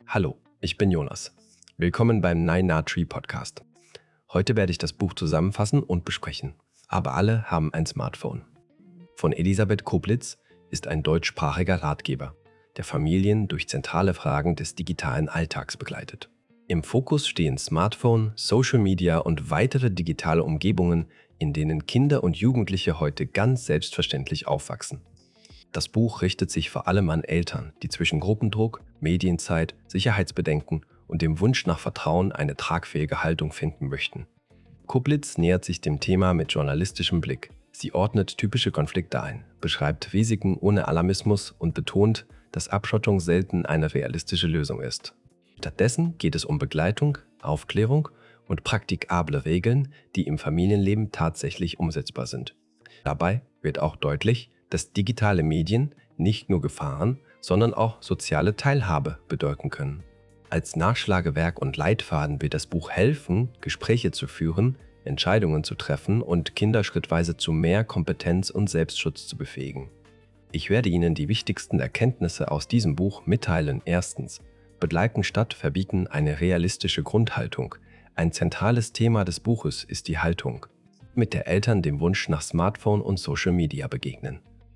Hallo, ich bin Jonas. Willkommen beim Nine Na Tree Podcast. Heute werde ich das Buch zusammenfassen und besprechen. Aber alle haben ein Smartphone. Von Elisabeth Koblitz ist ein deutschsprachiger Ratgeber, der Familien durch zentrale Fragen des digitalen Alltags begleitet. Im Fokus stehen Smartphone, Social Media und weitere digitale Umgebungen, in denen Kinder und Jugendliche heute ganz selbstverständlich aufwachsen. Das Buch richtet sich vor allem an Eltern, die zwischen Gruppendruck, Medienzeit, Sicherheitsbedenken und dem Wunsch nach Vertrauen eine tragfähige Haltung finden möchten. Koblitz nähert sich dem Thema mit journalistischem Blick. Sie ordnet typische Konflikte ein, beschreibt Risiken ohne Alarmismus und betont, dass Abschottung selten eine realistische Lösung ist. Stattdessen geht es um Begleitung, Aufklärung und praktikable Regeln, die im Familienleben tatsächlich umsetzbar sind. Dabei wird auch deutlich, dass digitale Medien nicht nur Gefahren, sondern auch soziale Teilhabe bedeuten können. Als Nachschlagewerk und Leitfaden wird das Buch helfen, Gespräche zu führen, Entscheidungen zu treffen und Kinder schrittweise zu mehr Kompetenz und Selbstschutz zu befähigen. Ich werde Ihnen die wichtigsten Erkenntnisse aus diesem Buch mitteilen. Erstens: Begleiten statt Verbieten, eine realistische Grundhaltung. Ein zentrales Thema des Buches ist die Haltung, mit der Eltern dem Wunsch nach Smartphone und Social Media begegnen.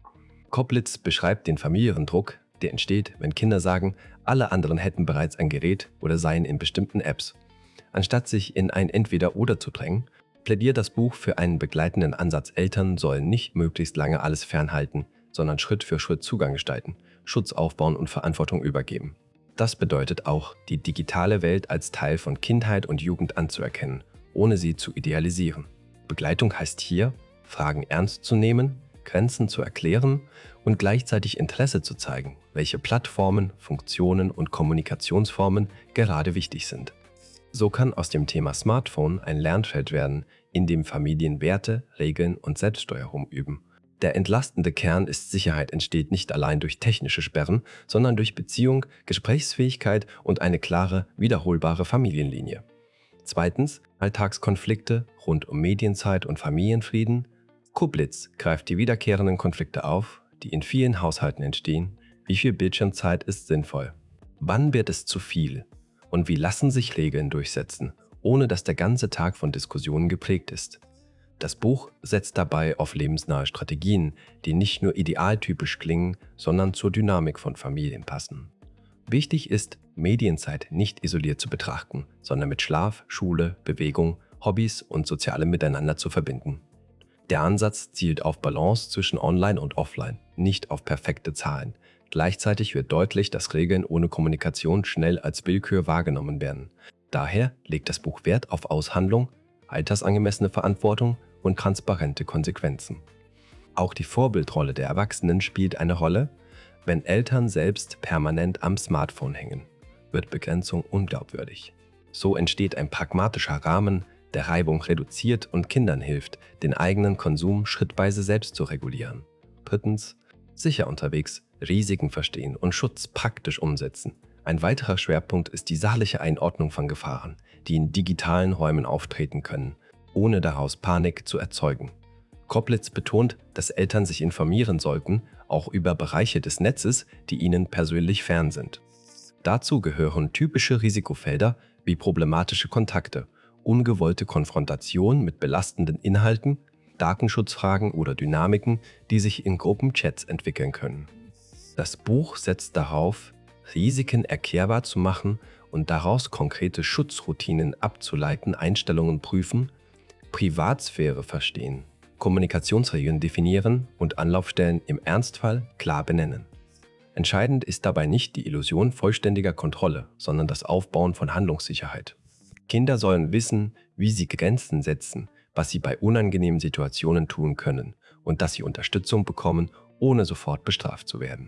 Koblitz beschreibt den familiären Druck, der entsteht, wenn Kinder sagen, alle anderen hätten bereits ein Gerät oder seien in bestimmten Apps. Anstatt sich in ein Entweder-Oder zu drängen, plädiert das Buch für einen begleitenden Ansatz. Eltern sollen nicht möglichst lange alles fernhalten, sondern Schritt für Schritt Zugang gestalten, Schutz aufbauen und Verantwortung übergeben. Das bedeutet auch, die digitale Welt als Teil von Kindheit und Jugend anzuerkennen, ohne sie zu idealisieren. Begleitung heißt hier, Fragen ernst zu nehmen, Grenzen zu erklären und gleichzeitig Interesse zu zeigen, welche Plattformen, Funktionen und Kommunikationsformen gerade wichtig sind. So kann aus dem Thema Smartphone ein Lernfeld werden, in dem Familien Werte, Regeln und Selbststeuerung üben. Der entlastende Kern ist: Sicherheit entsteht nicht allein durch technische Sperren, sondern durch Beziehung, Gesprächsfähigkeit und eine klare, wiederholbare Familienlinie. Zweitens: Alltagskonflikte rund um Medienzeit und Familienfrieden. Koblitz greift die wiederkehrenden Konflikte auf, die in vielen Haushalten entstehen. Wie viel Bildschirmzeit ist sinnvoll? Wann wird es zu viel? Und wie lassen sich Regeln durchsetzen, ohne dass der ganze Tag von Diskussionen geprägt ist? Das Buch setzt dabei auf lebensnahe Strategien, die nicht nur idealtypisch klingen, sondern zur Dynamik von Familien passen. Wichtig ist, Medienzeit nicht isoliert zu betrachten, sondern mit Schlaf, Schule, Bewegung, Hobbys und sozialem Miteinander zu verbinden. Der Ansatz zielt auf Balance zwischen Online und Offline, nicht auf perfekte Zahlen. Gleichzeitig wird deutlich, dass Regeln ohne Kommunikation schnell als Willkür wahrgenommen werden. Daher legt das Buch Wert auf Aushandlung, altersangemessene Verantwortung und transparente Konsequenzen. Auch die Vorbildrolle der Erwachsenen spielt eine Rolle. Wenn Eltern selbst permanent am Smartphone hängen, wird Begrenzung unglaubwürdig. So entsteht ein pragmatischer Rahmen, der Reibung reduziert und Kindern hilft, den eigenen Konsum schrittweise selbst zu regulieren. Drittens: Sicher unterwegs, Risiken verstehen und Schutz praktisch umsetzen. Ein weiterer Schwerpunkt ist die sachliche Einordnung von Gefahren, die in digitalen Räumen auftreten können, ohne daraus Panik zu erzeugen. Koblitz betont, dass Eltern sich informieren sollten, auch über Bereiche des Netzes, die ihnen persönlich fern sind. Dazu gehören typische Risikofelder wie problematische Kontakte, ungewollte Konfrontation mit belastenden Inhalten, Datenschutzfragen oder Dynamiken, die sich in Gruppenchats entwickeln können. Das Buch setzt darauf, Risiken erklärbar zu machen und daraus konkrete Schutzroutinen abzuleiten, Einstellungen prüfen, Privatsphäre verstehen, Kommunikationsregeln definieren und Anlaufstellen im Ernstfall klar benennen. Entscheidend ist dabei nicht die Illusion vollständiger Kontrolle, sondern das Aufbauen von Handlungssicherheit. Kinder sollen wissen, wie sie Grenzen setzen, was sie bei unangenehmen Situationen tun können und dass sie Unterstützung bekommen, ohne sofort bestraft zu werden.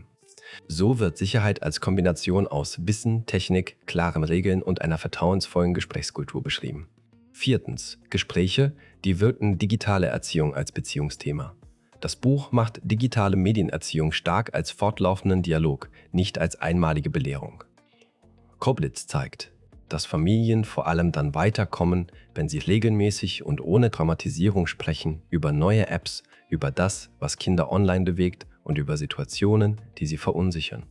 So wird Sicherheit als Kombination aus Wissen, Technik, klaren Regeln und einer vertrauensvollen Gesprächskultur beschrieben. Viertens: Gespräche, die wirken digitale Erziehung als Beziehungsthema. Das Buch macht digitale Medienerziehung stark als fortlaufenden Dialog, nicht als einmalige Belehrung. Koblitz zeigt, dass Familien vor allem dann weiterkommen, wenn sie regelmäßig und ohne Dramatisierung sprechen über neue Apps, über das, was Kinder online bewegt und über Situationen, die sie verunsichern.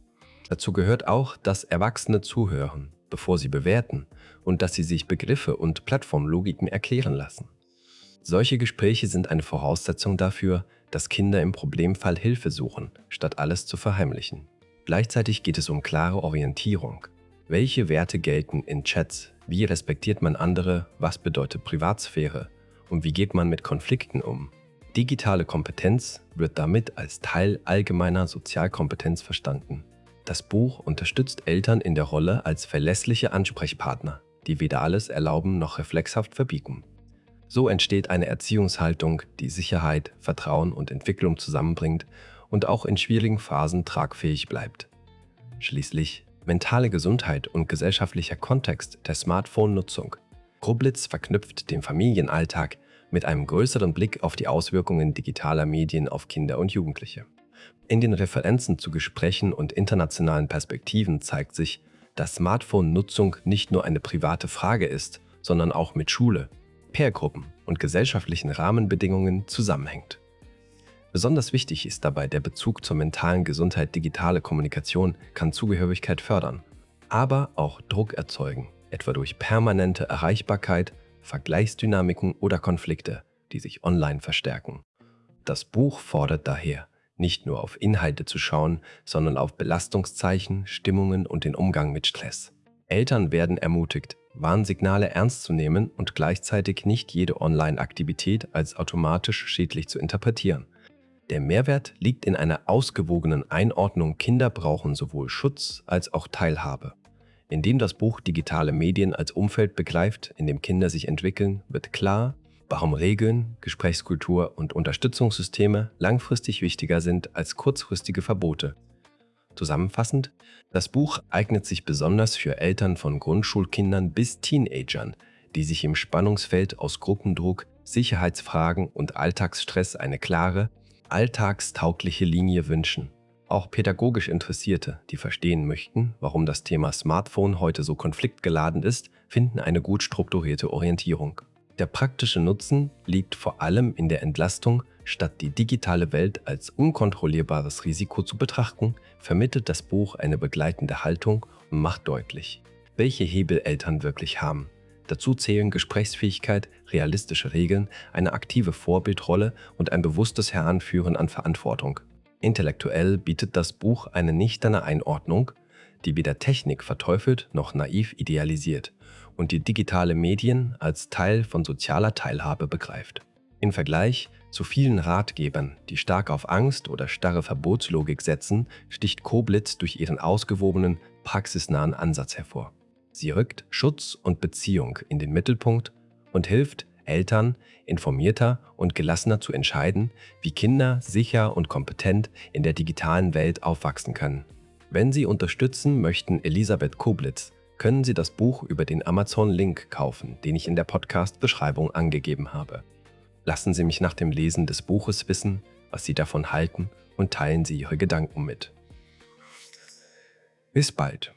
Dazu gehört auch, dass Erwachsene zuhören, bevor sie bewerten, und dass sie sich Begriffe und Plattformlogiken erklären lassen. Solche Gespräche sind eine Voraussetzung dafür, dass Kinder im Problemfall Hilfe suchen, statt alles zu verheimlichen. Gleichzeitig geht es um klare Orientierung. Welche Werte gelten in Chats? Wie respektiert man andere? Was bedeutet Privatsphäre? Und wie geht man mit Konflikten um? Digitale Kompetenz wird damit als Teil allgemeiner Sozialkompetenz verstanden. Das Buch unterstützt Eltern in der Rolle als verlässliche Ansprechpartner, die weder alles erlauben noch reflexhaft verbieten. So entsteht eine Erziehungshaltung, die Sicherheit, Vertrauen und Entwicklung zusammenbringt und auch in schwierigen Phasen tragfähig bleibt. Schließlich mentale Gesundheit und gesellschaftlicher Kontext der Smartphone-Nutzung. Koblitz verknüpft den Familienalltag mit einem größeren Blick auf die Auswirkungen digitaler Medien auf Kinder und Jugendliche. In den Referenzen zu Gesprächen und internationalen Perspektiven zeigt sich, dass Smartphone-Nutzung nicht nur eine private Frage ist, sondern auch mit Schule, Peergruppen und gesellschaftlichen Rahmenbedingungen zusammenhängt. Besonders wichtig ist dabei der Bezug zur mentalen Gesundheit. Digitale Kommunikation kann Zugehörigkeit fördern, aber auch Druck erzeugen, etwa durch permanente Erreichbarkeit, Vergleichsdynamiken oder Konflikte, die sich online verstärken. Das Buch fordert daher, nicht nur auf Inhalte zu schauen, sondern auf Belastungszeichen, Stimmungen und den Umgang mit Stress. Eltern werden ermutigt, Warnsignale ernst zu nehmen und gleichzeitig nicht jede Online-Aktivität als automatisch schädlich zu interpretieren. Der Mehrwert liegt in einer ausgewogenen Einordnung. Kinder brauchen sowohl Schutz als auch Teilhabe. Indem das Buch digitale Medien als Umfeld begreift, in dem Kinder sich entwickeln, wird klar, warum Regeln, Gesprächskultur und Unterstützungssysteme langfristig wichtiger sind als kurzfristige Verbote. Zusammenfassend, das Buch eignet sich besonders für Eltern von Grundschulkindern bis Teenagern, die sich im Spannungsfeld aus Gruppendruck, Sicherheitsfragen und Alltagsstress eine klare, alltagstaugliche Linie wünschen. Auch pädagogisch Interessierte, die verstehen möchten, warum das Thema Smartphone heute so konfliktgeladen ist, finden eine gut strukturierte Orientierung. Der praktische Nutzen liegt vor allem in der Entlastung. Statt die digitale Welt als unkontrollierbares Risiko zu betrachten, vermittelt das Buch eine begleitende Haltung und macht deutlich, welche Hebel Eltern wirklich haben. Dazu zählen Gesprächsfähigkeit, realistische Regeln, eine aktive Vorbildrolle und ein bewusstes Heranführen an Verantwortung. Intellektuell bietet das Buch eine nüchterne Einordnung, die weder Technik verteufelt noch naiv idealisiert und die digitale Medien als Teil von sozialer Teilhabe begreift. Im Vergleich zu vielen Ratgebern, die stark auf Angst oder starre Verbotslogik setzen, sticht Koblitz durch ihren ausgewogenen, praxisnahen Ansatz hervor. Sie rückt Schutz und Beziehung in den Mittelpunkt und hilft Eltern, informierter und gelassener zu entscheiden, wie Kinder sicher und kompetent in der digitalen Welt aufwachsen können. Wenn Sie unterstützen möchten Elisabeth Koblitz, können Sie das Buch über den Amazon-Link kaufen, den ich in der Podcast-Beschreibung angegeben habe. Lassen Sie mich nach dem Lesen des Buches wissen, was Sie davon halten und teilen Sie Ihre Gedanken mit. Bis bald!